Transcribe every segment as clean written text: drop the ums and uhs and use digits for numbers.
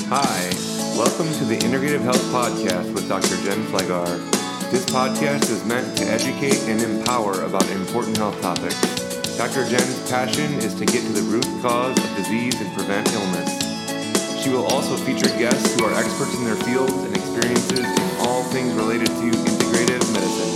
Hi, welcome to the Integrative Health Podcast with Dr. Jen Flegar. This podcast is meant to educate and empower about important health topics. Dr. Jen's passion is to get to the root cause of disease and prevent illness. She will also feature guests who are experts in their fields and experiences in all things related to integrative medicine.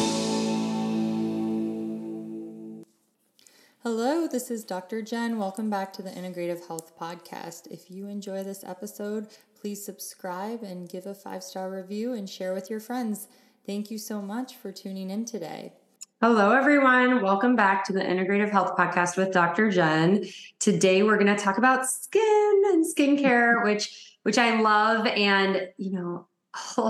Hello, this is Dr. Jen. Welcome back to the Integrative Health Podcast. If you enjoy this episode, please subscribe and give a 5-star review and share with your friends. Thank you so much for tuning in today. Hello, everyone. Welcome back to the Integrative Health Podcast with Dr. Jen. Today, we're going to talk about skin and skincare, which I love. And, all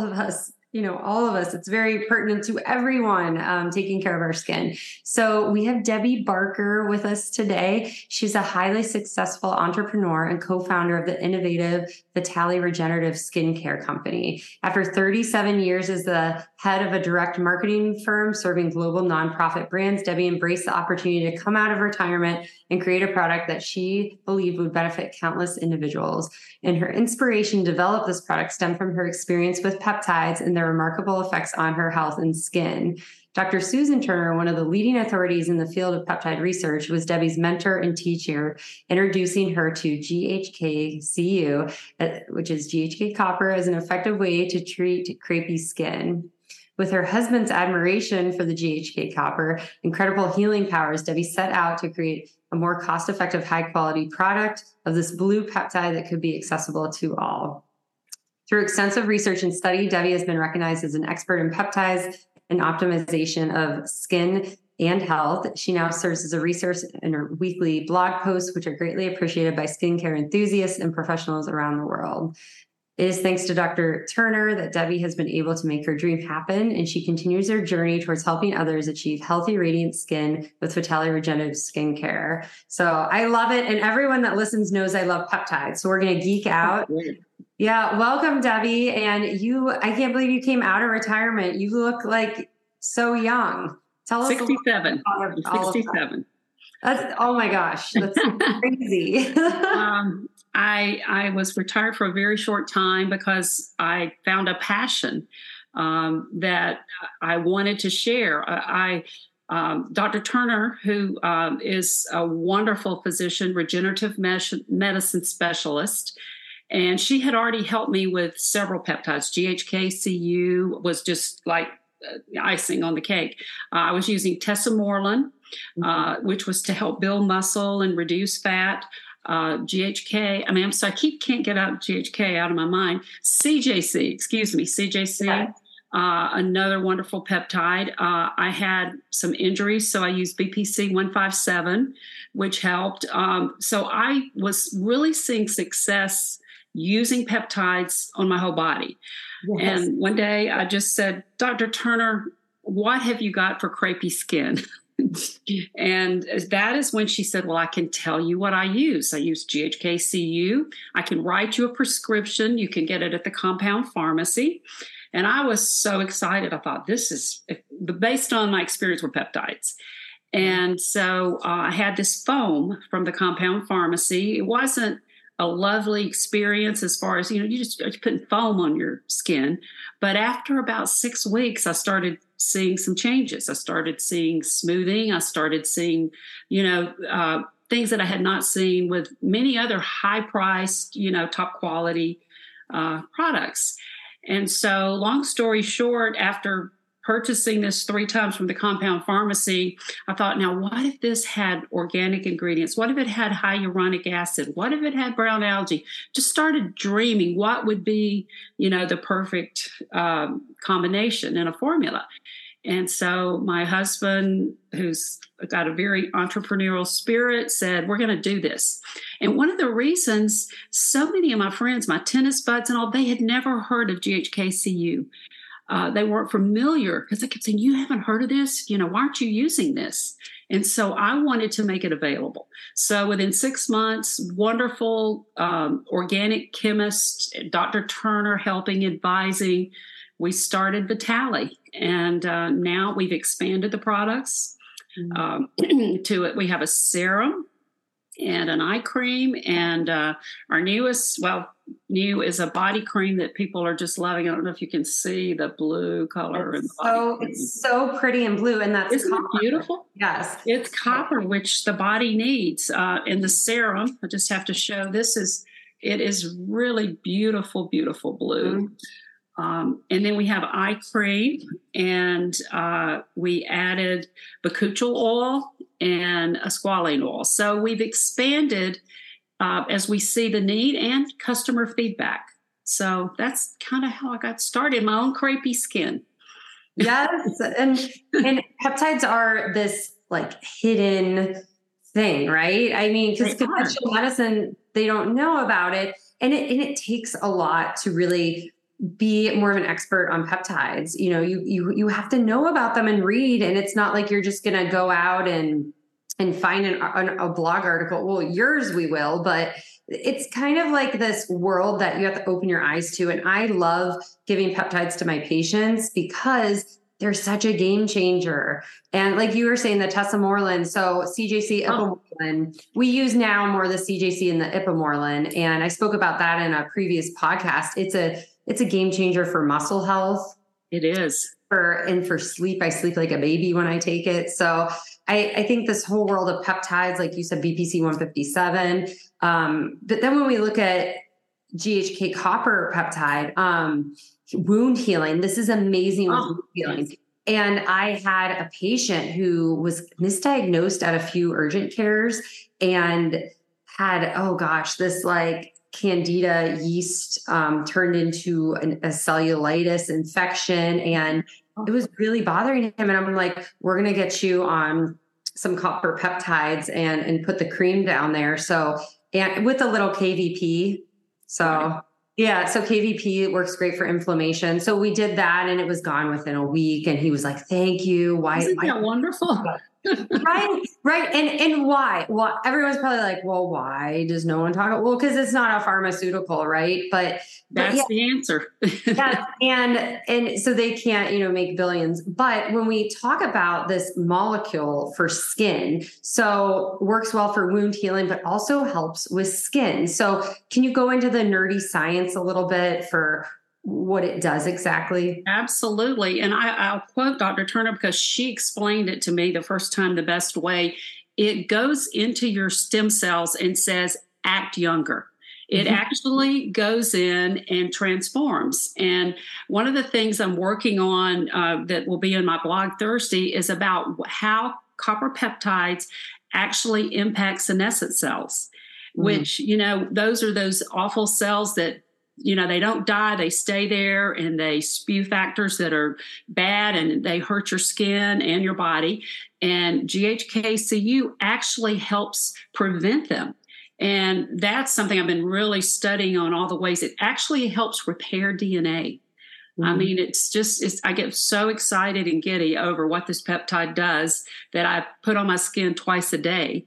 of us, it's very pertinent to everyone taking care of our skin. So we have Debbie Barker with us today. She's a highly successful entrepreneur and co-founder of the innovative Vitale Regenerative Skincare Company. After 37 years as the head of a direct marketing firm serving global nonprofit brands, Debbie embraced the opportunity to come out of retirement and create a product that she believed would benefit countless individuals. And her inspiration to develop this product stemmed from her experience with peptides and their remarkable effects on her health and skin. Dr. Susan Turner, one of the leading authorities in the field of peptide research, was Debbie's mentor and teacher, introducing her to GHK-Cu, which is GHK copper, as an effective way to treat crepey skin. With her husband's admiration for the GHK copper incredible healing powers, Debbie set out to create a more cost-effective, high-quality product of this blue peptide that could be accessible to all. Through extensive research and study, Debbie has been recognized as an expert in peptides and optimization of skin and health. She now serves as a resource in her weekly blog posts, which are greatly appreciated by skincare enthusiasts and professionals around the world. It is thanks to Dr. Turner that Debbie has been able to make her dream happen, and she continues her journey towards helping others achieve healthy, radiant skin with Vitale Regenerative Skincare. So I love it, and everyone that listens knows I love peptides, so we're going to geek out. Yeah, welcome, Debbie. And I can't believe you came out of retirement. You look like so young. Tell us 67. 67. Oh my gosh, that's crazy. I was retired for a very short time because I found a passion that I wanted to share. Dr. Turner, who is a wonderful physician, regenerative medicine specialist, and she had already helped me with several peptides. GHK-Cu was just like icing on the cake. I was using tesamorelin, which was to help build muscle and reduce fat. GHK, can't get GHK out of my mind. CJC, Okay. Another wonderful peptide. I had some injuries, so I used BPC 157, which helped. So I was really seeing success using peptides on my whole body. Yes. And one day I just said, Dr. Turner, what have you got for crepey skin? And that is when she said, well, I can tell you what I use. I use GHK-Cu. I can write you a prescription. You can get it at the compound pharmacy. And I was so excited. I thought, this is based on my experience with peptides. And so I had this foam from the compound pharmacy. It wasn't a lovely experience as far as, you're putting foam on your skin. But after about 6 weeks, I started seeing some changes. I started seeing smoothing. I started seeing, things that I had not seen with many other high-priced, top quality products. And so long story short, after purchasing this 3 times from the compound pharmacy, I thought, now what if this had organic ingredients? What if it had hyaluronic acid? What if it had brown algae? Just started dreaming what would be, the perfect combination in a formula. And so my husband, who's got a very entrepreneurial spirit, said, we're going to do this. And one of the reasons, so many of my friends, my tennis buds and all, they had never heard of GHK-Cu. They weren't familiar because I kept saying, you haven't heard of this? Why aren't you using this? And so I wanted to make it available. So within 6 months, wonderful organic chemist, Dr. Turner helping, advising, we started Vitale. And now we've expanded the products to it. We have a serum and an eye cream. And our newest, new is a body cream that people are just loving. I don't know if you can see the blue color in the body cream. It's so pretty and blue, and that's Isn't copper. it beautiful? Yes. It's copper, which the body needs. In the serum, I just have to show it is really beautiful, beautiful blue. And then we have eye cream, and we added bakuchiol oil and a squalane oil. So we've expanded as we see the need and customer feedback. So that's kind of how I got started, my own crepey skin. Yes. And peptides are this like hidden thing, right? I mean, because conventional medicine, they don't know about it. And it takes a lot to really be more of an expert on peptides. You know, you have to know about them and read, and it's not like you're just going to go out and find a blog article. Well, yours we will, but it's kind of like this world that you have to open your eyes to. And I love giving peptides to my patients because they're such a game changer. And like you were saying, the tesamorelin, so CJC ipamorelin, we use now more the CJC and the ipamorelin. And I spoke about that in a previous podcast. It's a game changer for muscle health. It is. For sleep. I sleep like a baby when I take it. So I think this whole world of peptides, like you said, BPC 157. But then when we look at GHK copper peptide, wound healing, this is amazing wound healing. Yes. And I had a patient who was misdiagnosed at a few urgent cares and had, this like Candida yeast turned into a cellulitis infection, and it was really bothering him. And I'm like, we're going to get you on some copper peptides and put the cream down there. So, and with a little KVP. So yeah, so KVP works great for inflammation. So we did that, and it was gone within a week. And he was like, thank you. Isn't that wonderful? Right. And why? Well, everyone's probably like, well, why does no one talk? Well, because it's not a pharmaceutical, right? But that's the answer. Yeah. And so they can't, make billions. But when we talk about this molecule for skin, so works well for wound healing, but also helps with skin. So can you go into the nerdy science a little bit for what it does exactly? Absolutely. And I'll quote Dr. Turner because she explained it to me the first time the best way. It goes into your stem cells and says, act younger. It actually goes in and transforms. And one of the things I'm working on that will be in my blog Thursday is about how copper peptides actually impact senescent cells, which, those are those awful cells that they don't die, they stay there, and they spew factors that are bad, and they hurt your skin and your body. And GHKCU actually helps prevent them. And that's something I've been really studying on all the ways it actually helps repair DNA. I mean, I get so excited and giddy over what this peptide does that I put on my skin twice a day.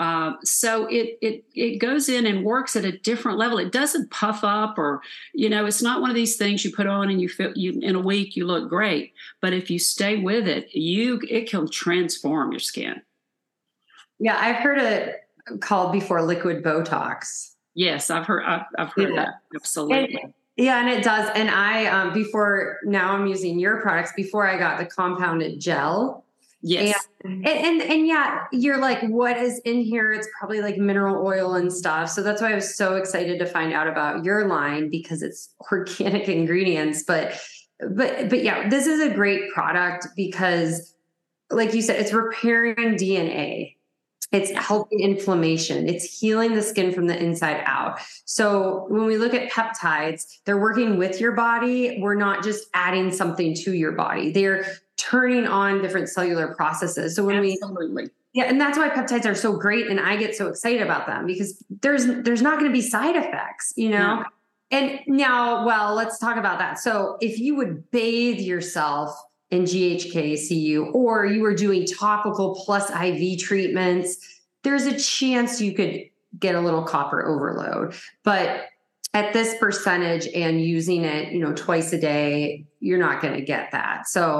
So it goes in and works at a different level. It doesn't puff up or, it's not one of these things you put on and you feel in a week, you look great. But if you stay with it, it can transform your skin. Yeah. I've heard it called before liquid Botox. Yes. I've heard that. Absolutely. And it does. And I, now I'm using your products before I got the compounded gel. Yes. And yeah, you're like, what is in here? It's probably like mineral oil and stuff. So that's why I was so excited to find out about your line, because it's organic ingredients. But yeah, this is a great product because, like you said, it's repairing DNA. It's helping inflammation. It's healing the skin from the inside out. So when we look at peptides, they're working with your body. We're not just adding something to your body. They're turning on different cellular processes. So when Absolutely. And that's why peptides are so great. And I get so excited about them because there's not going to be side effects, No. And now, let's talk about that. So if you would bathe yourself in GHKCU, or you were doing topical plus IV treatments, there's a chance you could get a little copper overload. But at this percentage and using it, twice a day, you're not going to get that. So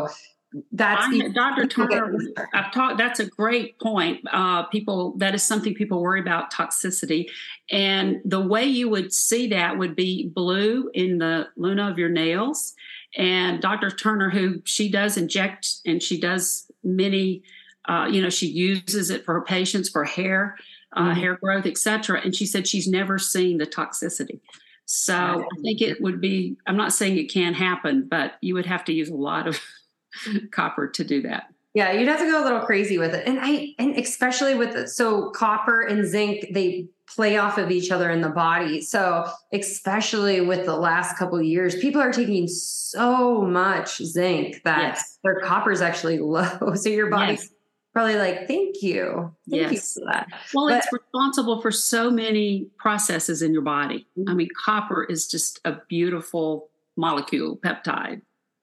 Dr. Turner, that's a great point. That is something people worry about, toxicity. And the way you would see that would be blue in the luna of your nails. And Dr. Turner, who she does inject and she does many, she uses it for her patients for hair, hair growth, etc. And she said she's never seen the toxicity. So I think it would be, I'm not saying it can happen, but you would have to use a lot of copper to do that. Yeah, you'd have to go a little crazy with it. And especially with so copper and zinc, they play off of each other in the body. So especially with the last couple of years, people are taking so much zinc that their copper is actually low. So your body's probably like, thank you. Thank you for that. Well, it's responsible for so many processes in your body. I mean, copper is just a beautiful molecule, peptide.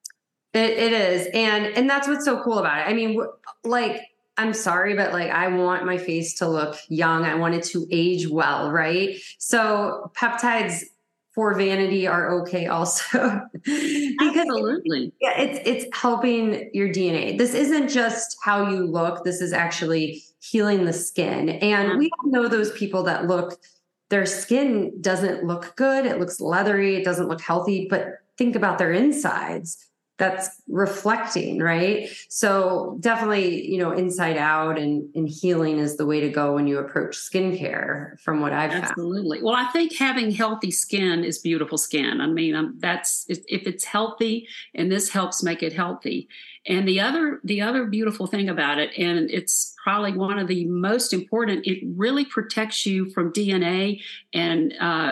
It is. And that's what's so cool about it. I mean, like, I'm sorry, but like, I want my face to look young. I want it to age well, right? So peptides for vanity are okay also. Absolutely. It's helping your DNA. This isn't just how you look. This is actually healing the skin. And we all know those people that their skin doesn't look good. It looks leathery. It doesn't look healthy, but think about their insides. That's reflecting, right? So definitely, inside out and healing is the way to go when you approach skincare, from what I've found. Absolutely. Well, I think having healthy skin is beautiful skin. I mean, if it's healthy, and this helps make it healthy. And the other beautiful thing about it, and it's probably one of the most important, it really protects you from DNA and,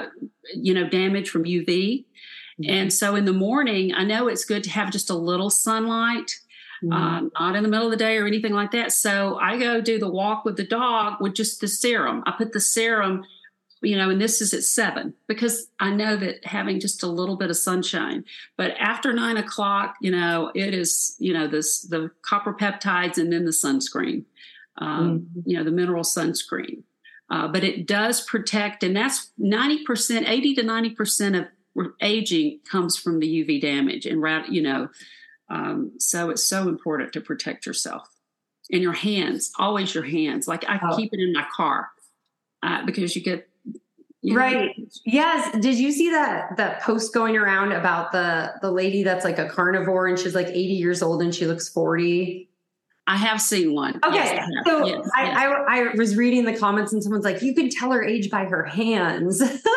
damage from UV. And so in the morning, I know it's good to have just a little sunlight, not in the middle of the day or anything like that. So I go do the walk with the dog with just the serum. I put the serum, and this is at 7, because I know that having just a little bit of sunshine. But after 9 o'clock, it is, the copper peptides and then the sunscreen, the mineral sunscreen. But it does protect, and that's 90%, 80 to 90% of aging comes from the UV damage, and so it's so important to protect yourself and your hands. Always your hands. Like I keep it in my car because you get right. Yes. Did you see that post going around about the lady that's like a carnivore and she's like 80 years old and she looks 40? I have seen one. Okay. Yes, so I was reading the comments and someone's like, you can tell her age by her hands.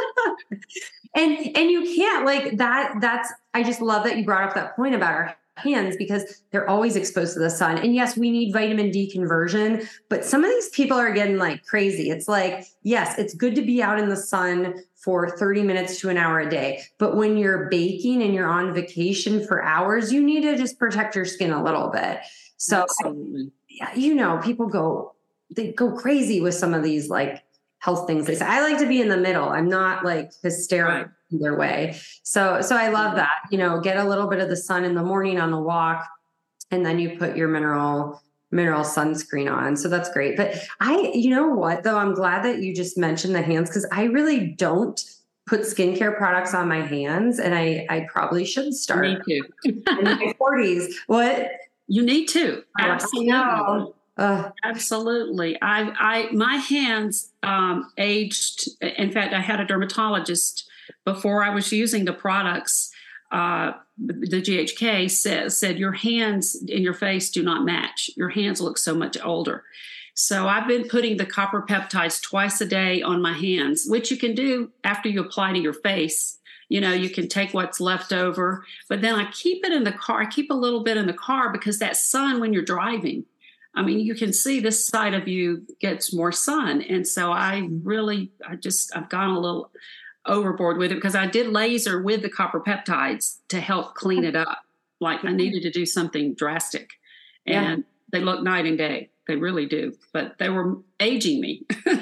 And you can't, like that. I just love that you brought up that point about our hands, because they're always exposed to the sun. And yes, we need vitamin D conversion, but some of these people are getting like crazy. It's like, yes, it's good to be out in the sun for 30 minutes to an hour a day. But when you're baking and you're on vacation for hours, you need to just protect your skin a little bit. So, people they go crazy with some of these like health things. They say, I like to be in the middle. I'm not like hysterical either way. So I love that, get a little bit of the sun in the morning on the walk, and then you put your mineral sunscreen on. So that's great. But you know what though, I'm glad that you just mentioned the hands, because I really don't put skincare products on my hands, and I probably should start. Me too. In my 40s. What? You need to. Absolutely. Absolutely. My hands aged. In fact, I had a dermatologist before I was using the products. The GHK said your hands and your face do not match. Your hands look so much older. So I've been putting the copper peptides twice a day on my hands, which you can do after you apply to your face. You can take what's left over, but then I keep it in the car. I keep a little bit in the car because that sun, when you're driving, I mean, you can see this side of you gets more sun. And so I've gone a little overboard with it, because I did laser with the copper peptides to help clean it up. Like I needed to do something drastic, and they look night and day. They really do, but they were aging me.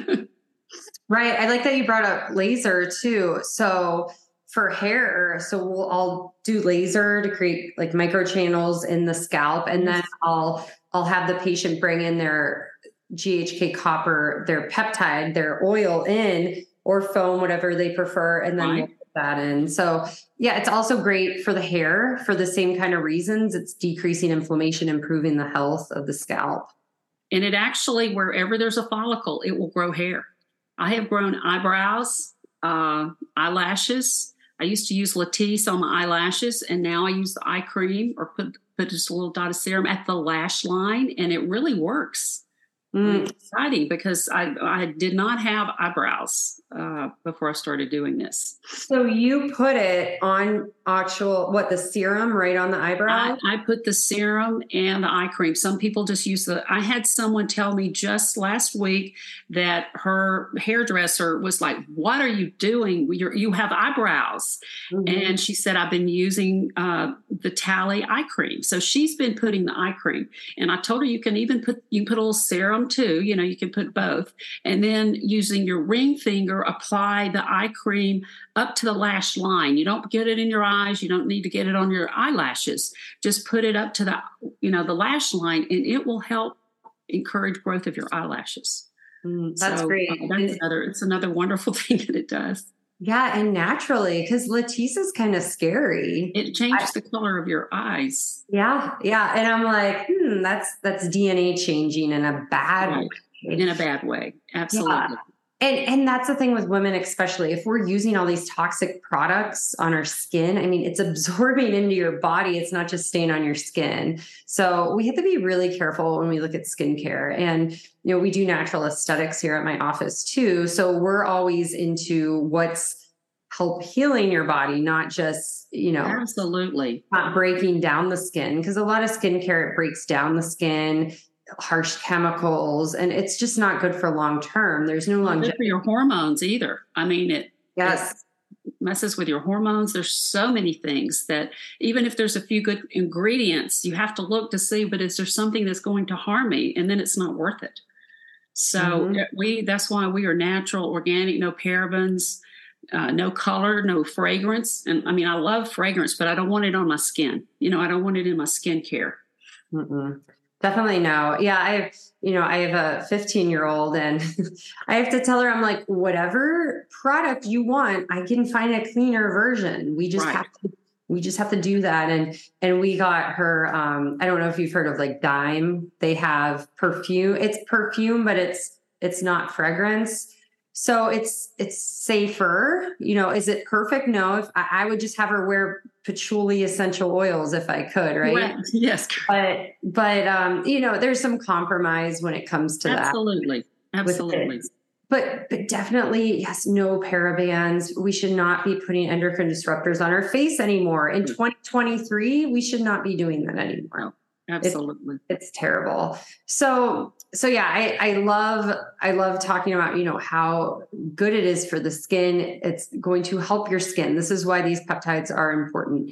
Right. I like that you brought up laser too. So for hair, so I'll do laser to create like microchannels in the scalp, and then I'll have the patient bring in their GHK copper, their peptide, their oil in, or foam, whatever they prefer, and then we'll that in. So yeah, it's also great for the hair for the same kind of reasons. It's decreasing inflammation, improving the health of the scalp. And it actually, wherever there's a follicle, it will grow hair. I have grown eyebrows, eyelashes. I used to use Latisse on my eyelashes, and now I use the eye cream or put just a little dot of serum at the lash line, and it really works. It's exciting because I did not have eyebrows before I started doing this. So you put it on the serum right on the eyebrow? I put the serum and the eye cream. Some people just use I had someone tell me just last week that her hairdresser was like, "What are you doing? You have eyebrows." Mm-hmm. And she said, "I've been using the Tally eye cream." So she's been putting the eye cream. And I told her you can put a little serum too. You can put both. And then using your ring finger, apply the eye cream up to the lash line. You don't get it in your eyes. You don't need to get it on your eyelashes. Just put it up to the lash line, and it will help encourage growth of your eyelashes. That's great. It's another wonderful thing that it does. Yeah, and naturally, because Latisse is kind of scary. It changes the color of your eyes. Yeah. And I'm like, that's DNA changing in a bad way. In a bad way. Absolutely. Yeah. And that's the thing with women, especially if we're using all these toxic products on our skin. I mean, it's absorbing into your body. It's not just staying on your skin. So we have to be really careful when we look at skincare. And, we do natural aesthetics here at my office too. So we're always into what's help healing your body, not just, absolutely not breaking down the skin. Because a lot of skincare, it breaks down the skin, harsh chemicals, and it's just not good for long term. There's no longevity good for your hormones either. I mean, it messes with your hormones. There's so many things that even if there's a few good ingredients, you have to look to see, but is there something that's going to harm me? And then it's not worth it. So that's why we are natural, organic, no parabens, no color, no fragrance. And I mean, I love fragrance, but I don't want it on my skin. I don't want it in my skincare. Definitely no. Yeah. I have a 15-year-old and I have to tell her, I'm like, whatever product you want, I can find a cleaner version. We just have to do that. And we got her, I don't know if you've heard of like Dime. They have perfume. It's perfume, but it's not fragrance. So it's safer. Is it perfect? No. If I would just have her wear patchouli essential oils if I could, right? Yes. But there's some compromise when it comes to Absolutely. But definitely, yes, no parabens. We should not be putting endocrine disruptors on our face anymore. In 2023, we should not be doing that anymore. No, absolutely. It's terrible. So yeah, I love talking about, how good it is for the skin. It's going to help your skin. This is why these peptides are important.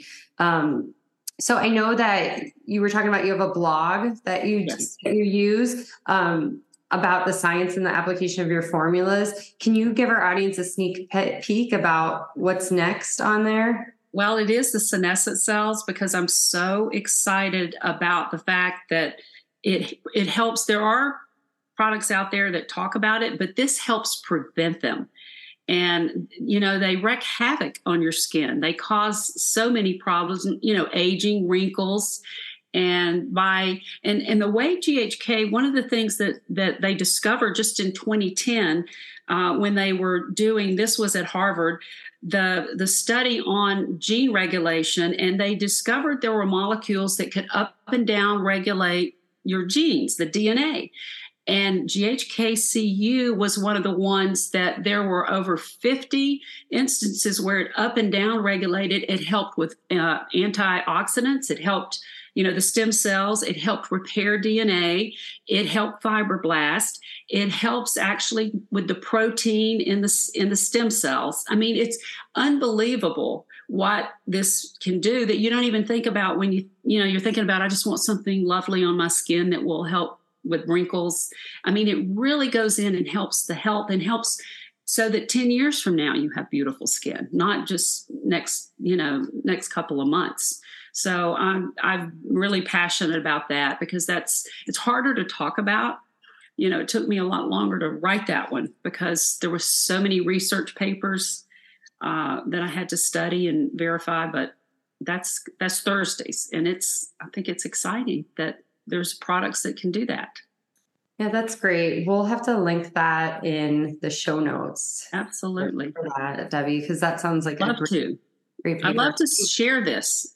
So I know that you were talking about, you have a blog that you use, about the science and the application of your formulas. Can you give our audience a sneak peek about what's next on there? Well, it is the senescent cells, because I'm so excited about the fact that it helps. There are products out there that talk about it, but this helps prevent them. And, they wreak havoc on your skin. They cause so many problems, aging, wrinkles. And the way GHK, one of the things that they discovered just in 2010, when they were doing, this was at Harvard, the study on gene regulation, and they discovered there were molecules that could up and down regulate your genes, the DNA. And GHKCU was one of the ones that there were over 50 instances where it up and down regulated. It helped with antioxidants. It helped the stem cells. It helped repair DNA. It helped fibroblast. It helps actually with the protein in the stem cells. I mean, it's unbelievable what this can do that you don't even think about when you're thinking about, I just want something lovely on my skin that will help with wrinkles. I mean, it really goes in and helps the health and helps so that 10 years from now you have beautiful skin, not just next couple of months. So I'm really passionate about that, because it's harder to talk about. It took me a lot longer to write that one because there were so many research papers that I had to study and verify, but that's Thursdays. And I think it's exciting that there's products that can do that. Yeah, that's great. We'll have to link that in the show notes. Absolutely. For that, Debbie, because that sounds like great paper. I'd love to share this.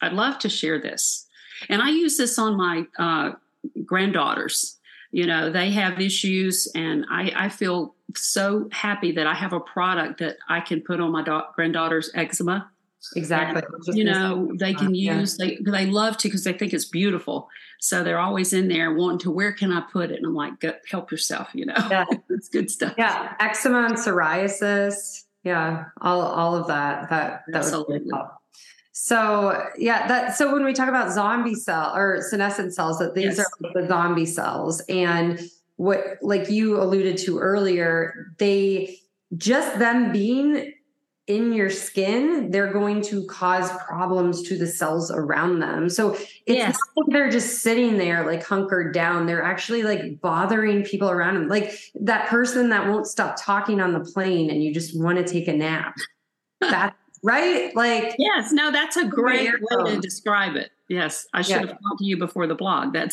And I use this on my granddaughters. They have issues, and I feel so happy that I have a product that I can put on my granddaughter's eczema. Exactly. And, they can use, they love to, because they think it's beautiful. So they're always in there wanting to, where can I put it? And I'm like, go, help yourself, Yeah. It's good stuff. Yeah. Eczema and psoriasis. Yeah. All of that. That Absolutely. would help. So so when we talk about zombie cell or senescent cells, that these are the zombie cells, and what, like you alluded to earlier, them being in your skin, they're going to cause problems to the cells around them. So it's not like they're just sitting there like hunkered down. They're actually like bothering people around them. Like that person that won't stop talking on the plane and you just want to take a nap. That's right. Like, yes, no, that's a great way to describe it. Yes. I should have talked to you before the blog. But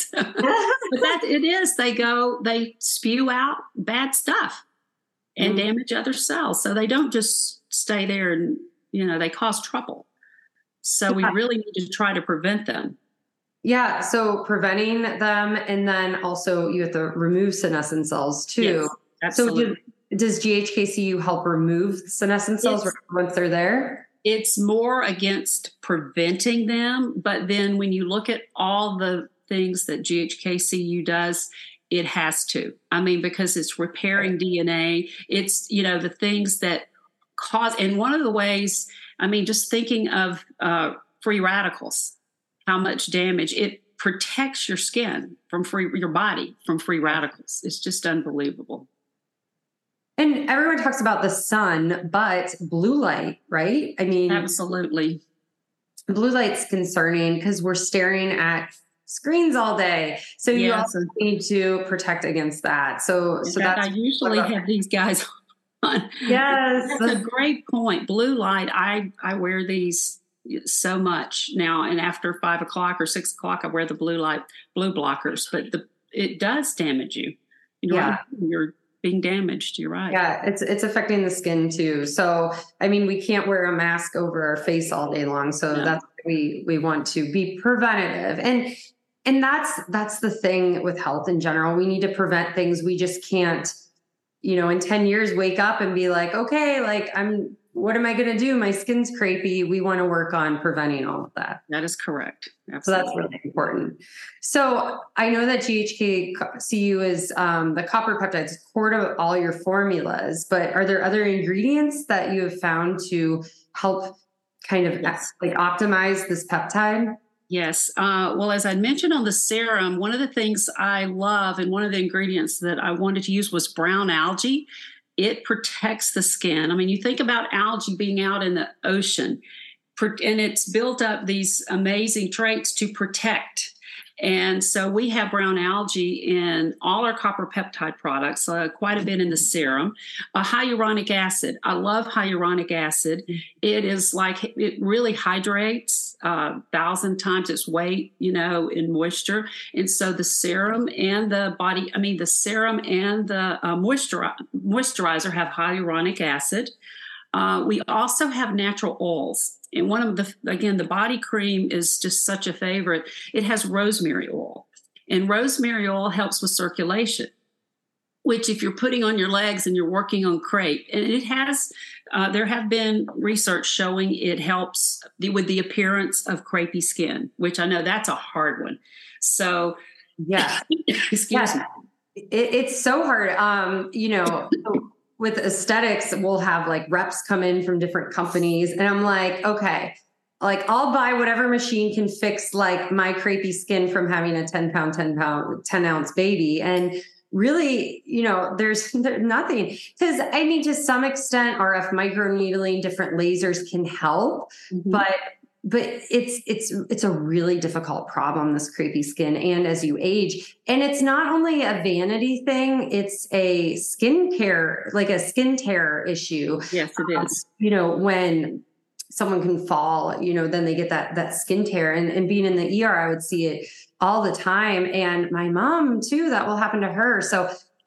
it is, they spew out bad stuff and damage other cells. So they don't just stay there and, they cause trouble. So we really need to try to prevent them. Yeah. So preventing them, and then also you have to remove senescent cells too. Yes, absolutely. So does GHKCU help remove senescent cells once they're there? It's more against preventing them. But then when you look at all the things that GHKCU does, it has to. I mean, because it's repairing DNA. It's, the things that cause, and one of the ways, I mean, just thinking of free radicals, how much damage it protects your skin from your body from free radicals. It's just unbelievable. And everyone talks about the sun, but blue light, right? I mean, absolutely. Blue light's concerning because we're staring at screens all day. So you also need to protect against that. So that's, I usually have these guys on. Yes. That's a great point. Blue light. I wear these so much now. And after 5 o'clock or 6 o'clock, I wear the blue blockers, but it does damage you. You're being damaged. You're right. Yeah. It's affecting the skin too. So, I mean, we can't wear a mask over our face all day long. So that's what we want to be preventative. And that's the thing with health in general. We need to prevent things. We just can't, in 10 years, wake up and be like, okay, like what am I going to do? My skin's crepey. We want to work on preventing all of that. That is correct. Absolutely. So that's really important. So I know that GHKCU is the copper peptides, core to all your formulas, but are there other ingredients that you have found to help kind of like optimize this peptide? Yes. Well, as I mentioned on the serum, one of the things I love and one of the ingredients that I wanted to use was brown algae. It protects the skin. I mean, you think about algae being out in the ocean, and it's built up these amazing traits to protect. And so we have brown algae in all our copper peptide products, quite a bit in the serum. Hyaluronic acid. I love hyaluronic acid. It is like, it really hydrates 1,000 times its weight, in moisture. And so the serum and the moisturizer have hyaluronic acid. We also have natural oils. And one of the body cream is just such a favorite. It has rosemary oil. And rosemary oil helps with circulation, which if you're putting on your legs and you're working on crepe, and it has, there have been research showing it helps with the appearance of crepey skin, which I know that's a hard one. So, excuse me. It's so hard. With aesthetics, we'll have like reps come in from different companies. And I'm like, okay, like I'll buy whatever machine can fix like my crepey skin from having a 10 ounce baby. And really, there's nothing, because I mean, to some extent, RF microneedling, different lasers can help, but but it's a really difficult problem, this crepey skin, and as you age. And it's not only a vanity thing, it's a skincare, like a skin tear issue. Yes, it is. When someone can fall, then they get that skin tear. And being in the ER, I would see it all the time. And my mom too, that will happen to her. So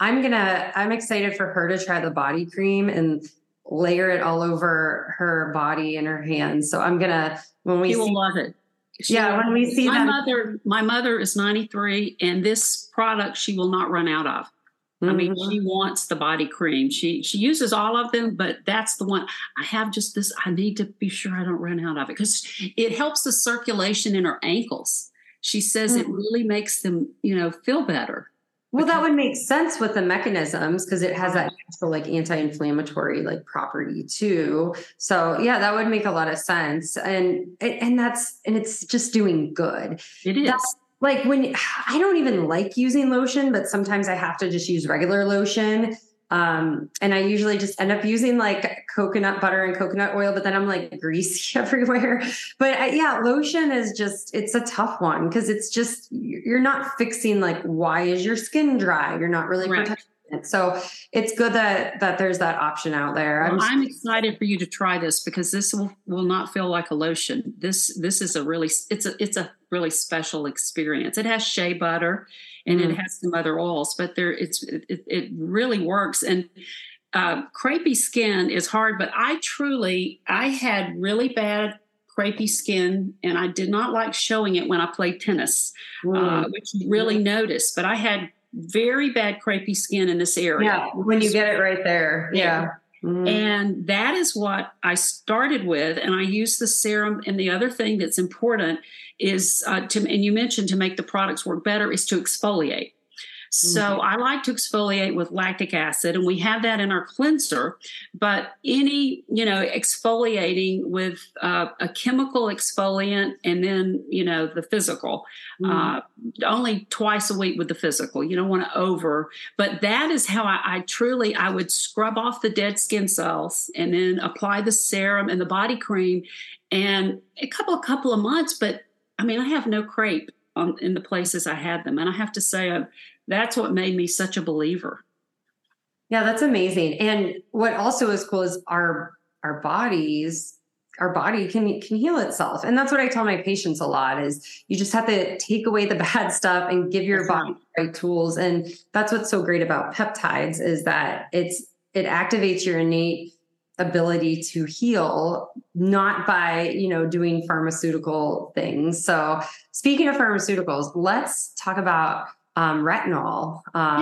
I'm excited for her to try the body cream and layer it all over her body and her hands. So when we will love it. When we see my mother is 93, and this product she will not run out of. Mm-hmm. I mean, she wants the body cream. She uses all of them, but that's the one I have. Just this, I need to be sure I don't run out of it, because it helps the circulation in her ankles. She says it really makes them, feel better. Well, that would make sense with the mechanisms, because it has that natural, like, anti-inflammatory, like, property too. So yeah, that would make a lot of sense. And it's just doing good. It is. Like, when I don't even like using lotion, but sometimes I have to just use regular lotion. And I usually just end up using like coconut butter and coconut oil, but then I'm like greasy everywhere. But lotion is it's a tough one, because it's just, you're not fixing like, why is your skin dry? You're not really protecting it. So it's good that there's that option out there. Well, I'm excited for you to try this, because this will not feel like a lotion. This is a really special experience. It has shea butter, and it has some other oils, but it really works. And crepey skin is hard, but I had really bad crepey skin, and I did not like showing it when I played tennis, which you really noticed. But I had very bad crepey skin in this area. Yeah, when you get it right there. Yeah. Mm-hmm. And that is what I started with. And I use the serum. And the other thing that's important is and you mentioned to make the products work better, is to exfoliate. So I like to exfoliate with lactic acid, and we have that in our cleanser. But any, exfoliating with a chemical exfoliant, and then, the physical, only twice a week with the physical. You don't want to but that is how I would scrub off the dead skin cells and then apply the serum and the body cream, and a couple of months. But I mean, I have no crepe in the places I had them. And I have to say, that's what made me such a believer. Yeah, that's amazing. And what also is cool is our body can heal itself. And that's what I tell my patients a lot, is you just have to take away the bad stuff and give your body the right tools. And that's what's so great about peptides, is that it activates your innate ability to heal, not by, doing pharmaceutical things. So speaking of pharmaceuticals, let's talk about retinol,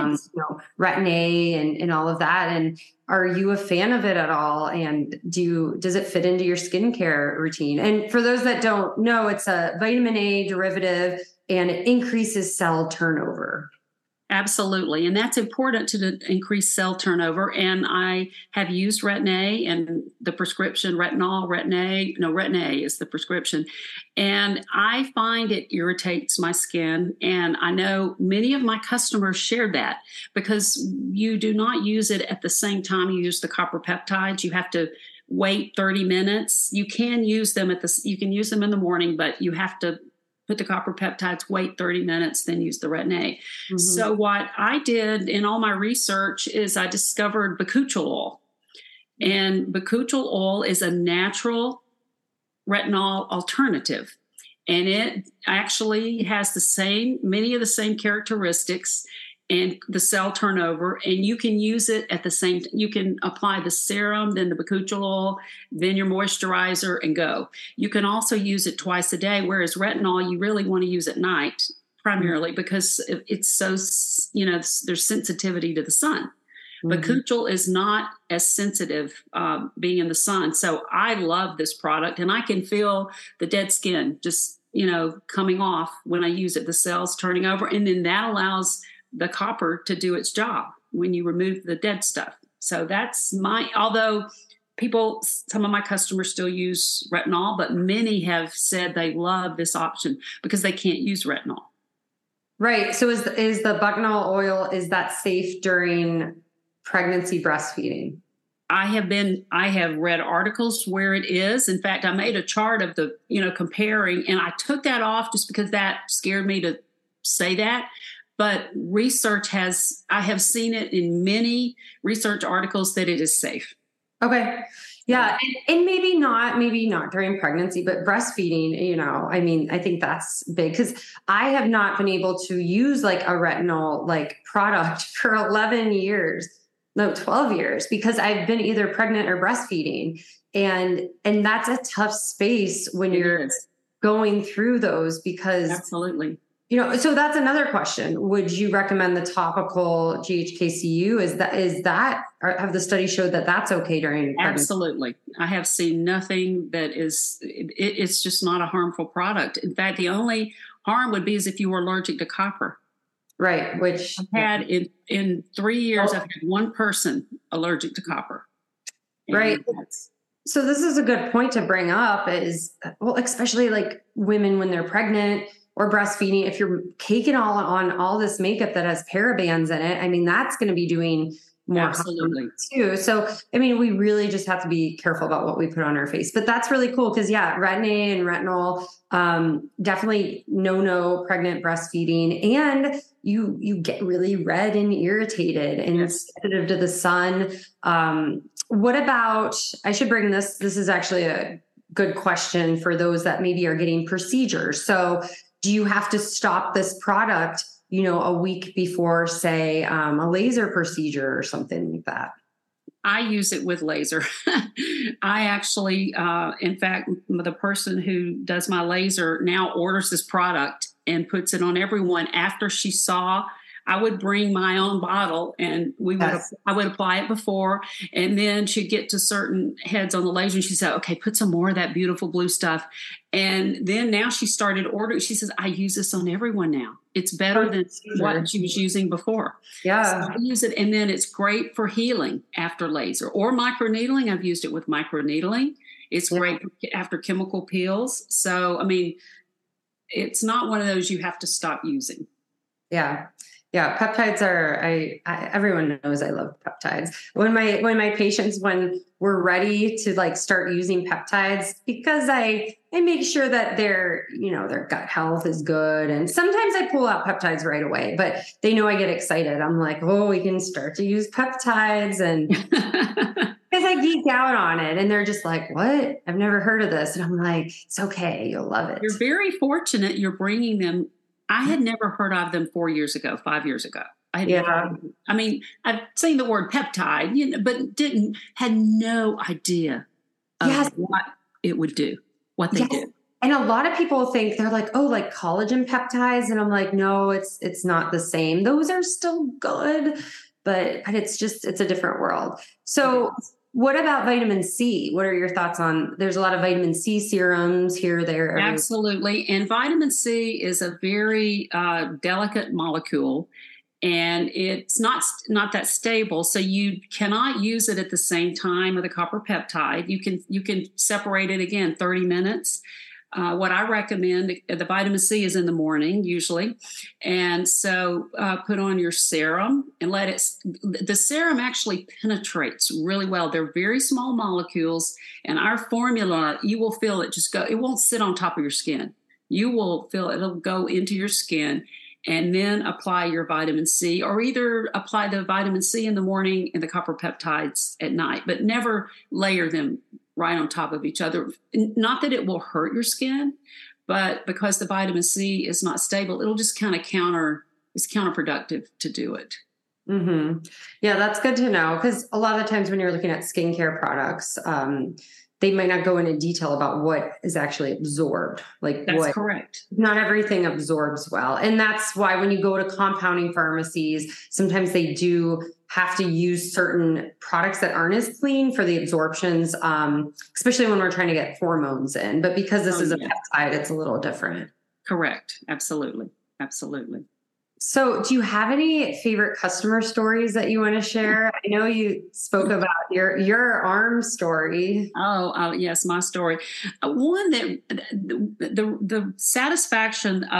Retin-A and all of that. And are you a fan of it at all? And does it fit into your skincare routine? And for those that don't know, it's a vitamin A derivative, and it increases cell turnover. Absolutely. And that's important to increase cell turnover. And I have used Retin-A and the prescription retinol, Retin-A. No, Retin-A is the prescription. And I find it irritates my skin. And I know many of my customers shared that, because you do not use it at the same time you use the copper peptides. You have to wait 30 minutes. You can use them you can use them in the morning, but you have to put the copper peptides, wait 30 minutes, then use the Retin-A. Mm-hmm. So what I did in all my research is I discovered bakuchiol oil. And bakuchiol oil is a natural retinol alternative. And it actually has many of the same characteristics and the cell turnover, and you can use it at the same time. You can apply the serum, then the bakuchiol oil, then your moisturizer, and go. You can also use it twice a day, whereas retinol, you really want to use at night primarily, because it's so, there's sensitivity to the sun. Bakuchiol is not as sensitive being in the sun. So I love this product, and I can feel the dead skin just, coming off when I use it, the cells turning over, and then that allows the copper to do its job when you remove the dead stuff. So that's although some of my customers still use retinol, but many have said they love this option because they can't use retinol. Right. So is the Bucknell oil, is that safe during pregnancy breastfeeding? I have read articles where it is. In fact, I made a chart of the, comparing, and I took that off just because that scared me to say that. But I have seen it in many research articles that it is safe. Okay. Yeah. And maybe not during pregnancy, but breastfeeding, I think that's big because I have not been able to use like a retinol product for 11 years. No, 12 years, because I've been either pregnant or breastfeeding. And that's a tough space when you're going through those because absolutely. So that's another question. Would you recommend the topical GHKCU? Have the studies showed that that's okay during pregnancy? Absolutely. I have seen nothing that it's just not a harmful product. In fact, the only harm would be is if you were allergic to copper. Right. Which I've had in 3 years, I've had one person allergic to copper. Right. So this is a good point to bring up especially like women when they're pregnant or breastfeeding, if you're caking on all this makeup that has parabens in it, that's going to be doing more absolutely too. So, we really just have to be careful about what we put on our face, but that's really cool. Cause Retin-A and retinol, definitely no pregnant breastfeeding, and you get really red and irritated and sensitive to the sun. What about, I should bring this is actually a good question for those that maybe are getting procedures. So do you have to stop this product, a week before, say, a laser procedure or something like that? I use it with laser. I actually, in fact, the person who does my laser now orders this product and puts it on everyone after she saw. I would bring my own bottle and I would apply it before, and then she'd get to certain heads on the laser and she said, okay, put some more of that beautiful blue stuff. And then now she started ordering. She says, I use this on everyone now. It's better than what she was using before. Yeah. So I use it. And then it's great for healing after laser or microneedling. I've used it with microneedling. It's great after chemical peels. So, it's not one of those you have to stop using. Yeah. Yeah, peptides are, everyone knows I love peptides. When my patients, when we're ready to start using peptides, because I make sure that their gut health is good. And sometimes I pull out peptides right away, but they know I get excited. I'm like, oh, we can start to use peptides. And because I geek out on it and they're just like, what? I've never heard of this. And I'm like, it's okay. You'll love it. You're very fortunate you're bringing them. I had never heard of them 5 years ago. I've seen the word peptide, but had no idea of what it would do, what they do. And a lot of people think they're like, oh, like collagen peptides. And I'm like, no, it's not the same. Those are still good, but it's a different world. So what about vitamin C? What are your thoughts on, there's a lot of vitamin C serums here, there. Absolutely. And vitamin C is a very delicate molecule, and it's not that stable. So you cannot use it at the same time with a copper peptide. You can separate it again, 30 minutes. What I recommend, the vitamin C is in the morning usually. And so put on your serum and the serum actually penetrates really well. They're very small molecules, and our formula, you will feel it it won't sit on top of your skin. You will feel it'll go into your skin, and then apply your vitamin C, or either apply the vitamin C in the morning and the copper peptides at night, but never layer them right on top of each other. Not that it will hurt your skin, but because the vitamin C is not stable, it'll just kind of it's counterproductive to do it. Mm-hmm. Yeah, that's good to know, because a lot of the times when you're looking at skincare products, they might not go into detail about what is actually absorbed. That's correct. Not everything absorbs well. And that's why when you go to compounding pharmacies, sometimes they do have to use certain products that aren't as clean for the absorptions, especially when we're trying to get hormones in. But because this is a peptide, it's a little different. Correct. Absolutely. Absolutely. So do you have any favorite customer stories that you want to share? I know you spoke about your arm story. Oh, yes, my story. One that the satisfaction of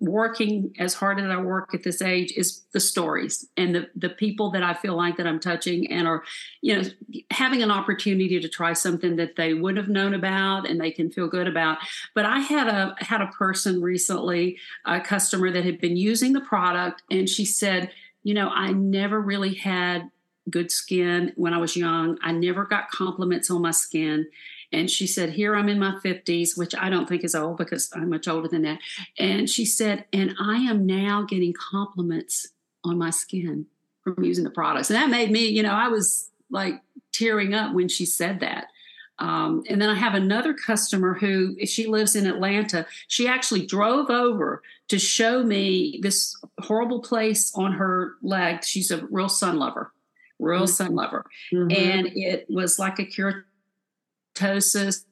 working as hard as I work at this age is the stories and the people that I feel like that I'm touching and are, having an opportunity to try something that they wouldn't have known about and they can feel good about. But I had a person recently, a customer that had been using the product, and she said, I never really had good skin when I was young. I never got compliments on my skin. And she said, here I'm in my 50s, which I don't think is old because I'm much older than that. And she said, and I am now getting compliments on my skin from using the products. And that made me, I was like tearing up when she said that. And then I have another customer who, she lives in Atlanta. She actually drove over to show me this horrible place on her leg. She's a real sun lover. Mm-hmm. And it was like a keratosis.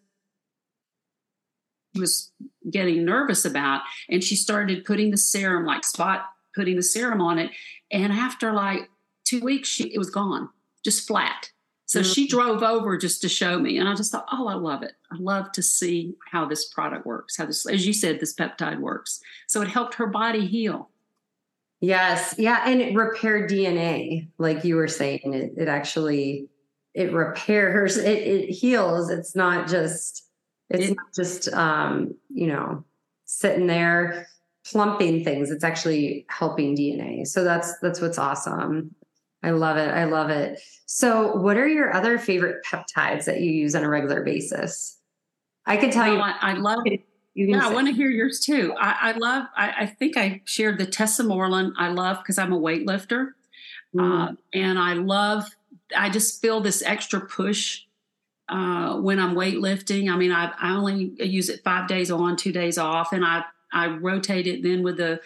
Was getting nervous about, and she started putting the serum, putting the serum on it. And after like 2 weeks, it was gone, just flat. So she drove over just to show me. And I just thought, I love it. I love to see how this product works, how this, as you said, this peptide works. So it helped her body heal. Yes. Yeah. And it repaired DNA, like you were saying, it actually, it repairs, it heals. It's not just, sitting there plumping things. It's actually helping DNA. So that's what's awesome. I love it. So what are your other favorite peptides that you use on a regular basis? I can tell you. I love it. I want to hear yours too. I think I shared the Tesamorelin. I love because I'm a weightlifter. And I just feel this extra push when I'm weightlifting. I mean, I only use it 5 days on, 2 days off. And I rotate it then with the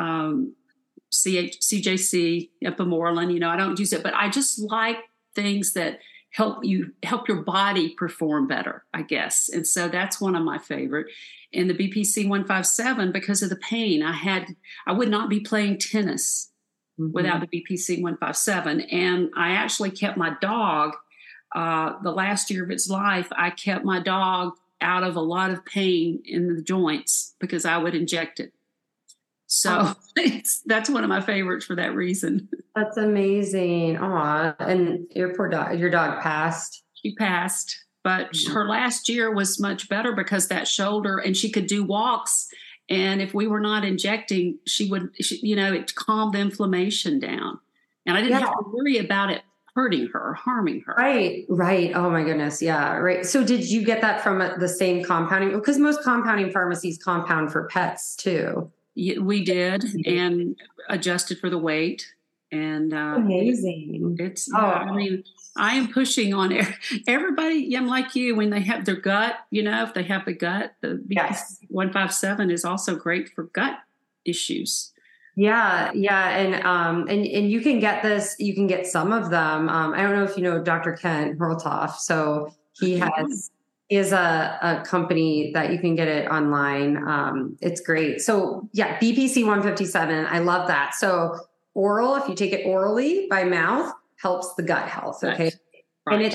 CJC, Epimorelin. I don't use it, but I just like things that help your body perform better, I guess. And so that's one of my favorite. And the BPC 157, because of the pain I would not be playing tennis without the BPC 157. And I actually kept my dog, the last year of its life, I kept my dog out of a lot of pain in the joints because I would inject it. So that's one of my favorites for that reason. That's amazing. Aw, and your poor dog, your dog passed. She passed, but her last year was much better because that shoulder, and she could do walks. And if we were not injecting, it calmed the inflammation down. And I didn't have to worry about it hurting her or harming her. Right. Oh my goodness. Yeah. Right. So did you get that from the same compounding? Because most compounding pharmacies compound for pets too. Yeah, we did, and adjusted for the weight. And amazing. I mean, I am pushing on everybody. I'm like you when they have their gut. If they have the gut, the BPC 157 is also great for gut issues. Yeah. And you can get this. You can get some of them. I don't know if you know Dr. Kent Hurltoff. So he is a company that you can get it online. It's great. So yeah, BPC 157. I love that. So oral, if you take it orally by mouth, helps the gut health. Okay. Right. And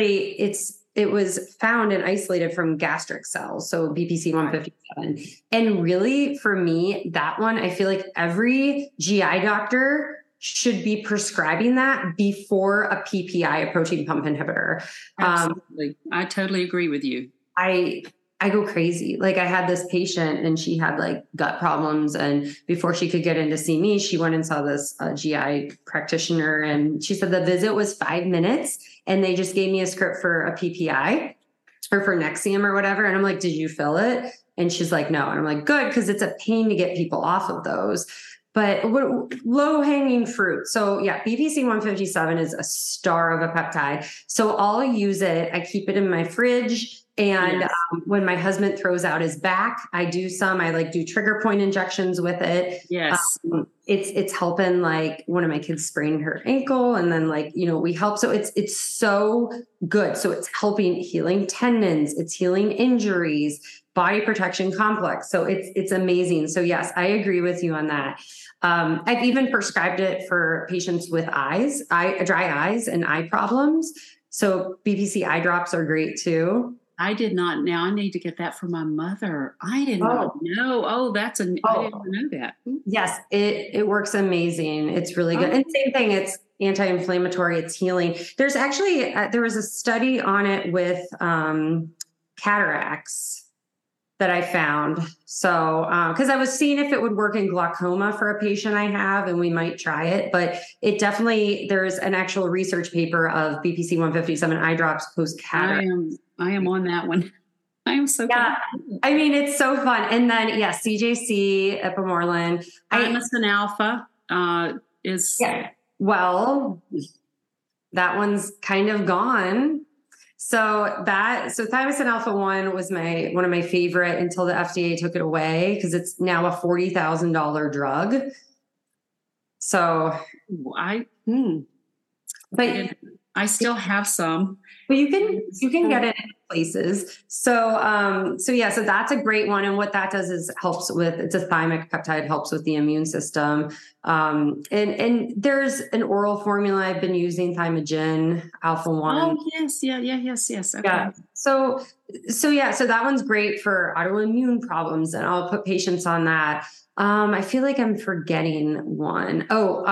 it was found and isolated from gastric cells. So BPC 157. And really for me, that one, I feel like every GI doctor should be prescribing that before a PPI, a protein pump inhibitor. Absolutely. I totally agree with you. I go crazy. Like I had this patient and she had like gut problems. And before she could get in to see me, she went and saw this GI practitioner. And she said the visit was 5 minutes and they just gave me a script for a PPI or for Nexium or whatever. And I'm like, did you fill it? And she's like, no. And I'm like, good. Cause it's a pain to get people off of those. But low hanging fruit. So yeah, BPC 157 is a star of a peptide. So I'll use it. I keep it in my fridge. And when my husband throws out his back, I do some. I do trigger point injections with it. Yes, it's helping. Like one of my kids sprained her ankle, and then we help. So it's so good. So it's helping healing tendons. It's healing injuries. Body protection complex. So it's amazing. So yes, I agree with you on that. I've even prescribed it for patients with dry eyes and eye problems. So BPC eye drops are great too. I did not. Now I need to get that for my mother. I did not know. Oh, I didn't know that. Yes, it works amazing. It's really good. And same thing, it's anti-inflammatory, it's healing. There's actually, there was a study on it with cataracts that I found. So, because I was seeing if it would work in glaucoma for a patient I have, and we might try it, but it definitely, there's an actual research paper of BPC 157 eye drops post cataract. I am on that one. I am so glad. I mean, it's so fun. And then, CJC, Epimorlin. Thymosin alpha is... Yeah. Well, that one's kind of gone. So Thymosin alpha 1 was one of my favorite until the FDA took it away, because it's now a $40,000 drug. So but I still have some. But you can get it in places. So that's a great one. And what that does is it's a thymic peptide, helps with the immune system. And there's an oral formula I've been using, Thymogen Alpha 1. Oh, yes. Yes. Okay. Yeah. So that one's great for autoimmune problems, and I'll put patients on that. I feel like I'm forgetting one.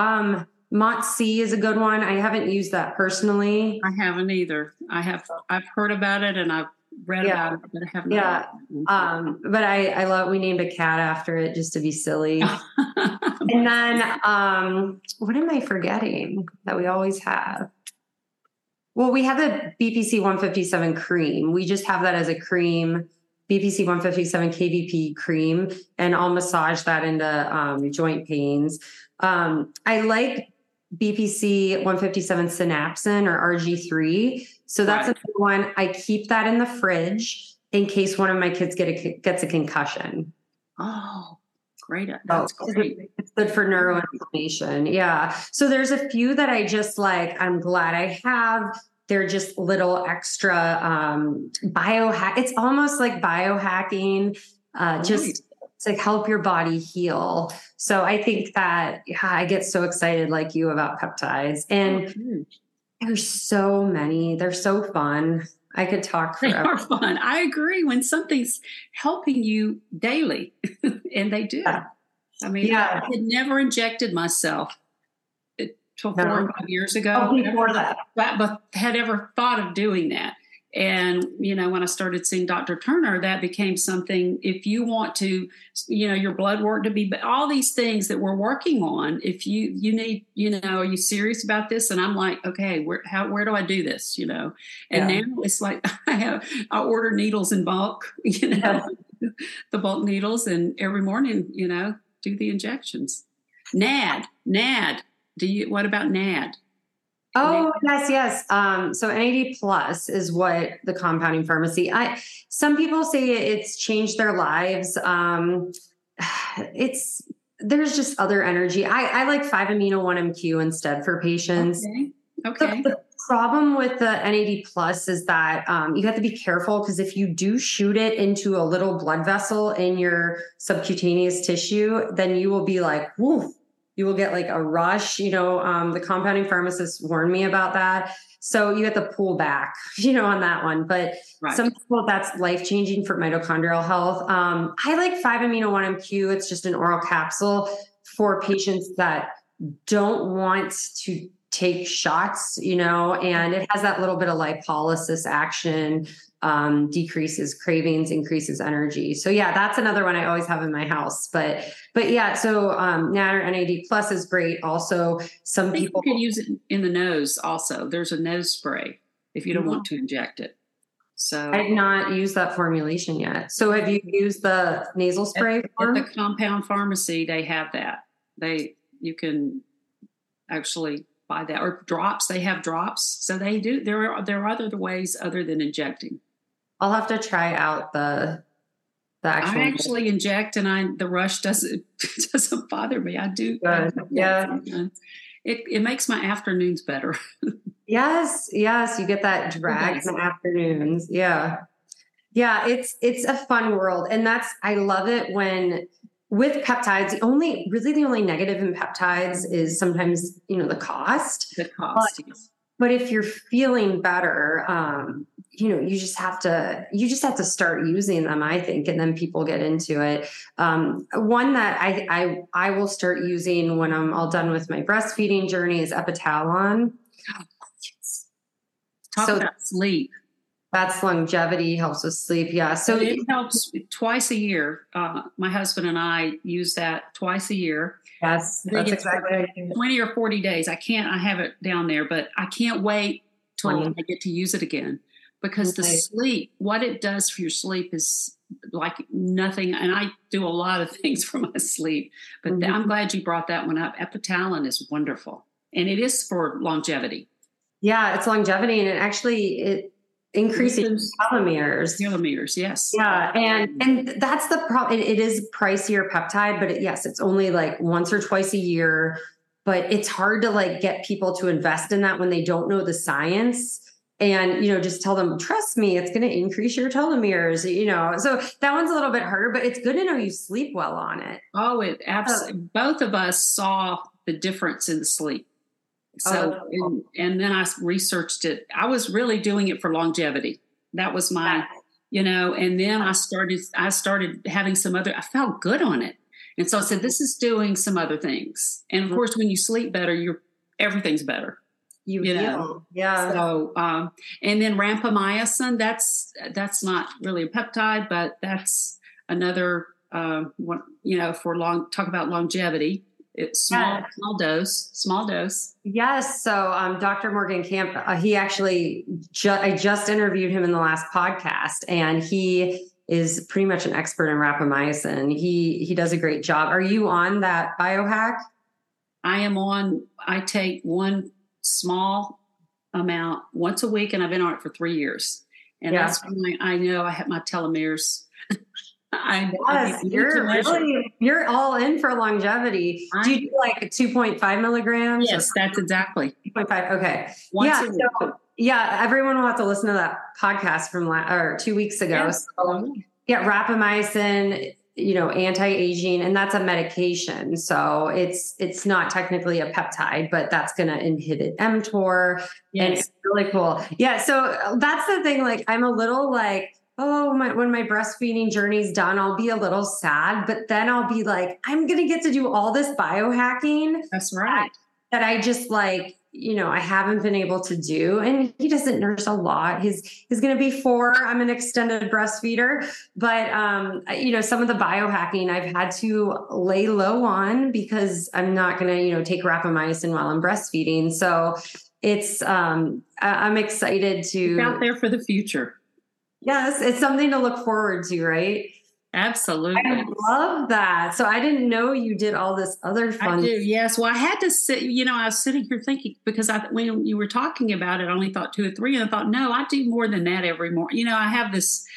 MOTS-C is a good one. I haven't used that personally. I haven't either. I've heard about it and I've read about it, but I haven't. Yeah. But I love, we named a cat after it just to be silly. And then, what am I forgetting that we always have? Well, we have the BPC 157 cream. We just have that as a cream, BPC 157 KVP cream, and I'll massage that into joint pains. I like BPC 157 synapsin or RG3. So that's a good one. I keep that in the fridge in case one of my kids gets a concussion. Oh, great. That's great. It's good for neuroinflammation. Yeah. So there's a few that I just like, I'm glad I have. They're just little extra biohack. It's almost like biohacking, just to help your body heal. So I think that I get so excited like you about peptides, and there's so many. They're so fun. I could talk forever. They are fun. I agree. When something's helping you daily, and they do. Yeah. I mean, I had never injected myself until 4 or 5 years ago. Before that. But had ever thought of doing that. And, when I started seeing Dr. Turner, that became something. If you want to, your blood work to be, all these things that we're working on, if you need, are you serious about this? And I'm like, okay, where do I do this? And now it's like, I order needles in bulk, the bulk needles, and every morning, do the injections. NAD. What about NAD? Oh, yes. So NAD plus is what the compounding pharmacy, some people say it's changed their lives. There's just other energy. I like 5-amino-1-MQ instead for patients. Okay. The problem with the NAD plus is that you have to be careful, because if you do shoot it into a little blood vessel in your subcutaneous tissue, then you will be like, woof. You will get like a rush, the compounding pharmacist warned me about that. So you have to pull back, on that one. But some people, that's life-changing for mitochondrial health. I like 5-amino-1-MQ. It's just an oral capsule for patients that don't want to take shots, and it has that little bit of lipolysis action, decreases cravings, increases energy. So that's another one I always have in my house. But so NAD or NAD plus is great. Also, some people can use it in the nose. Also, there's a nose spray if you don't want to inject it. So I've not used that formulation yet. So have you used the nasal spray? At the compound pharmacy, they have that. You can actually buy that, or drops. They have drops. So they do. There are other ways other than injecting. I'll have to try out the actual. I actually inject, and the rush doesn't bother me. I do. Good. Yeah. It makes my afternoons better. Yes. You get that drag in the afternoons. Yeah. It's a fun world, and I love it when. With peptides, the only negative in peptides is sometimes, the cost. The cost. But if you're feeling better, you just have to start using them, I think, and then people get into it. One that I will start using when I'm all done with my breastfeeding journey is Epitalon. Talk about sleep. That's longevity, helps with sleep. Yeah. So it helps twice a year. My husband and I use that twice a year. Yes, that's exactly 20 or 40 days. I have it down there, but I can't wait till I get to use it again, because the sleep, what it does for your sleep is like nothing. And I do a lot of things for my sleep, but I'm glad you brought that one up. Epitalon is wonderful, and it is for longevity. Yeah, it's longevity, and it increases telomeres. Telomeres, yes. Yeah, and that's the problem. It is pricier peptide, but it's only like once or twice a year. But it's hard to like get people to invest in that when they don't know the science. And, just tell them, trust me, it's going to increase your telomeres, So that one's a little bit harder, but it's good to know you sleep well on it. Oh, it absolutely. Both of us saw the difference in the sleep. So, and then I researched it. I was really doing it for longevity. That was my, and then I started having I felt good on it. And so I said, this is doing some other things. And of course, when you sleep better, everything's better. You know? Yeah. So, and then rapamycin, that's not really a peptide, but that's another one, talk about longevity. It's small dose. Yes. So, Dr. Morgan Camp, he actually, I just interviewed him in the last podcast, and he is pretty much an expert in rapamycin. He does a great job. Are you on that biohack? I am on. I take one small amount once a week, and I've been on it for 3 years. And that's when I know I have my telomeres. You're all in for longevity. Do you do like 2.5 milligrams? Yes, that's exactly 2.5. Okay. Everyone will have to listen to that podcast from 2 weeks ago. Yes. So, rapamycin, anti-aging, and that's a medication. So it's not technically a peptide, but that's going to inhibit mTOR. Yes. And it's really cool. Yeah. So that's the thing. Like, I'm a little like, when my breastfeeding journey's done, I'll be a little sad, but then I'll be like, I'm going to get to do all this biohacking. That's right. That I just like, I haven't been able to do. And he doesn't nurse a lot. He's going to be 4. I'm an extended breastfeeder, but, some of the biohacking I've had to lay low on because I'm not going to, take rapamycin while I'm breastfeeding. So it's, I'm excited to. It's out there for the future. Yes, it's something to look forward to, right? Absolutely. I love that. So I didn't know you did all this other fun. I do, yes. Well, I had to sit, I was sitting here thinking, because when you were talking about it, I only thought 2 or 3, and I thought, no, I do more than that every morning. I have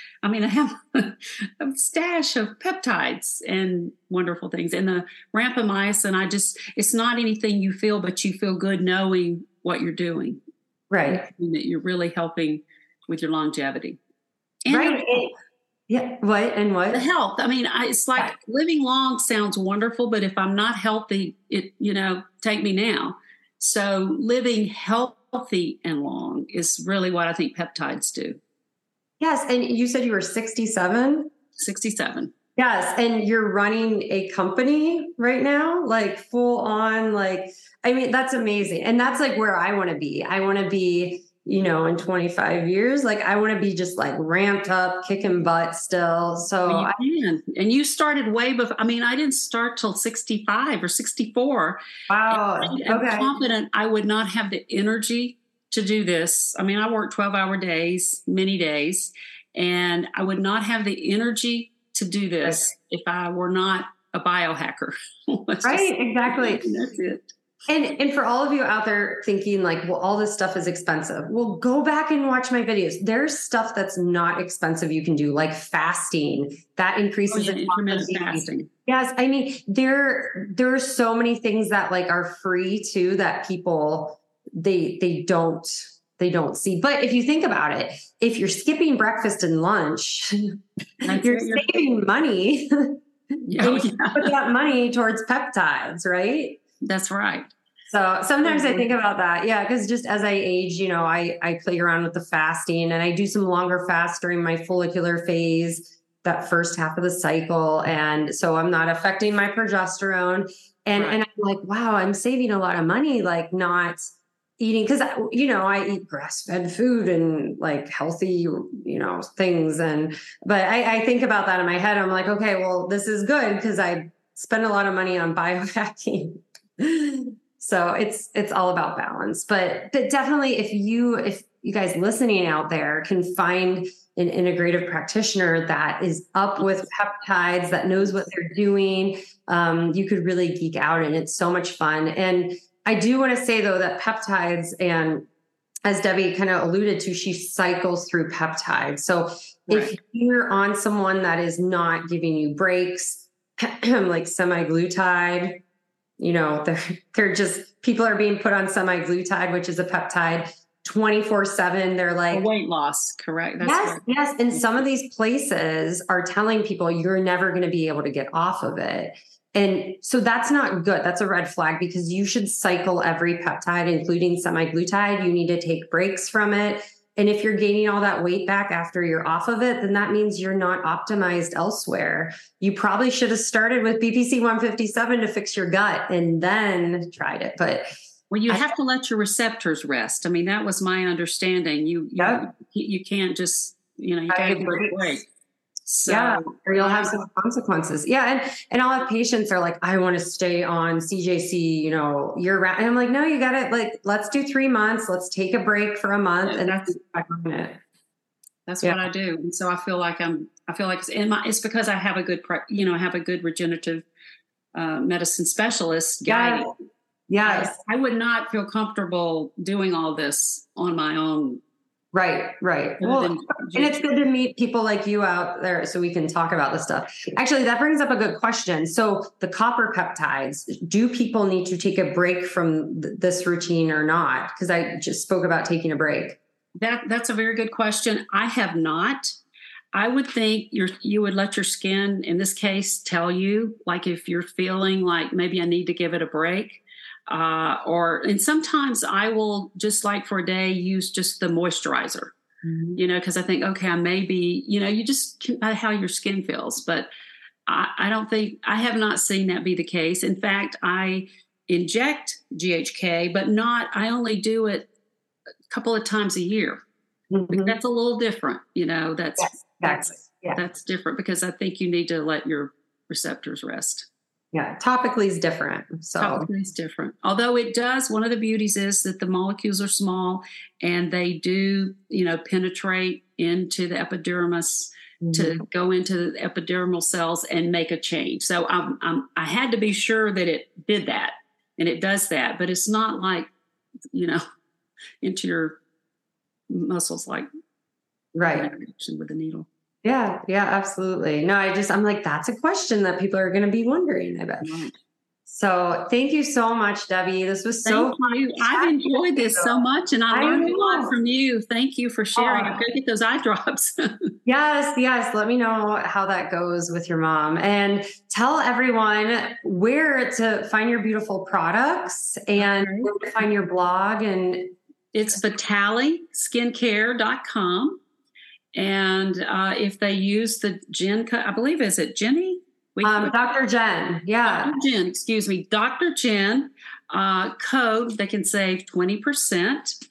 a stash of peptides and wonderful things. And the rapamycin, it's not anything you feel, but you feel good knowing what you're doing. Right. And that you're really helping with your longevity. And right. Yeah. What? The health. It's like living long sounds wonderful, but if I'm not healthy, take me now. So living healthy and long is really what I think peptides do. Yes. And you said you were 67? 67. Yes. And you're running a company right now, like full on, that's amazing. And that's like where I want to be. I want to be, in 25 years, like I want to be just like ramped up, kicking butt still. So and you started way before. I didn't start till 65 or 64. Wow. I'm confident I would not have the energy to do this. I work 12-hour days, many days, and I would not have the energy to do this if I were not a biohacker. Right. Exactly. That's it. And for all of you out there thinking like, well, all this stuff is expensive. Well, go back and watch my videos. There's stuff that's not expensive you can do, like fasting. That increases intermittent fasting. Yes. There are so many things that like are free too that people they don't see. But if you think about it, if you're skipping breakfast and lunch, you're saving money. Put that money towards peptides, right? That's right. So sometimes I think about that. Yeah. Cause just as I age, I play around with the fasting, and I do some longer fasts during my follicular phase, that first half of the cycle. And so I'm not affecting my progesterone. And I'm like, wow, I'm saving a lot of money, like not eating, because I eat grass-fed food and like healthy, things. But I think about that in my head. I'm like, okay, well, this is good because I spend a lot of money on biohacking. So it's all about balance. But definitely, if you guys listening out there can find an integrative practitioner that is up with peptides, that knows what they're doing, you could really geek out, and it's so much fun. And I do want to say, though, that peptides, and as Debbie kind of alluded to, she cycles through peptides. So if you're on someone that is not giving you breaks, like semaglutide, they're just, people are being put on semaglutide, which is a peptide 24/7. They're like weight loss, correct? That's correct. Yes. And some of these places are telling people you're never going to be able to get off of it. And so that's not good. That's a red flag, because you should cycle every peptide, including semaglutide. You need to take breaks from it. And if you're gaining all that weight back after you're off of it, then that means you're not optimized elsewhere. You probably should have started with BPC 157 to fix your gut and then tried it. But you have to let your receptors rest. I mean, that was my understanding. You can't just, you can't take a break. So, or you'll have some consequences. Yeah. And I'll have patients that are like, I want to stay on CJC, year round. And I'm like, no, you got it. Let's do 3 months. Let's take a break for a month. And that's what I do. And so I feel like it's because I have a good, have a good regenerative medicine specialist guiding. Yes. I would not feel comfortable doing all this on my own. Right. Well, and it's good to meet people like you out there so we can talk about this stuff. Actually, that brings up a good question. So the copper peptides, do people need to take a break from this routine or not? Because I just spoke about taking a break. That's a very good question. I have not. I would think you would let your skin, in this case, tell you, like if you're feeling like maybe I need to give it a break. And sometimes I will just like for a day use just the moisturizer, because I think, okay, I may be, you just how your skin feels, but I have not seen that be the case. In fact, I inject GHK, but I only do it a couple of times a year. Mm-hmm. That's a little different, that's different, because I think you need to let your receptors rest. Yeah, topically is different. So topically is different. Although it does, one of the beauties is that the molecules are small and they do, penetrate into the epidermis to go into the epidermal cells and make a change. So I had to be sure that it did that, and it does that, but it's not like, into your muscles, like with the needle. Yeah, absolutely. No, I'm like, that's a question that people are going to be wondering, I bet. Right. So thank you so much, Debbie. This was so fun. I've enjoyed this so much, and I learned a lot from you. Thank you for sharing. I'm going to get those eye drops. Yes. Let me know how that goes with your mom, and tell everyone where to find your beautiful products and where to find your blog. And it's VitaliSkincare.com. And if they use the Jen, I believe, is it Jenny? Dr. Jen. Yeah. Dr. Jen, excuse me. Dr. Jen code, they can save 20%.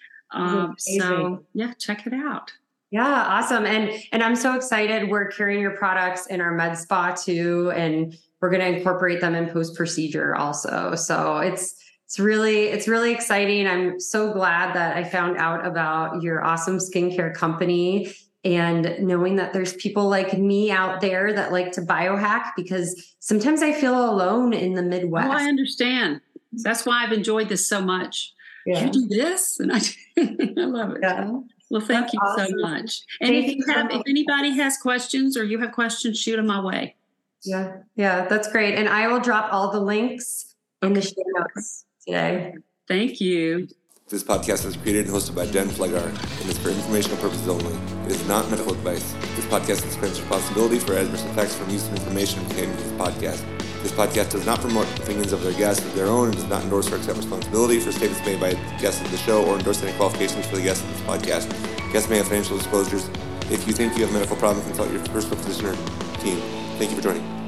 So yeah, check it out. Yeah. Awesome. And I'm so excited. We're carrying your products in our med spa too. And we're going to incorporate them in post-procedure also. So it's really exciting. I'm so glad that I found out about your awesome skincare company, and knowing that there's people like me out there that like to biohack, because sometimes I feel alone in the Midwest. Oh, I understand. That's why I've enjoyed this so much. Yeah. You do this, and I love it. Yeah. Well, thank you so much. And if anybody has questions, or you have questions, shoot them my way. Yeah, that's great. And I will drop all the links in the show notes today. Thank you. This podcast was created and hosted by Jen Flegar and is for informational purposes only. It is not medical advice. This podcast is friends' responsibility for adverse effects from use of information contained in this podcast. This podcast does not promote opinions of their guests of their own and does not endorse or accept responsibility for statements made by guests of the show or endorse any qualifications for the guests of this podcast. Guests may have financial disclosures. If you think you have a medical problem, consult your personal physician or team. Thank you for joining.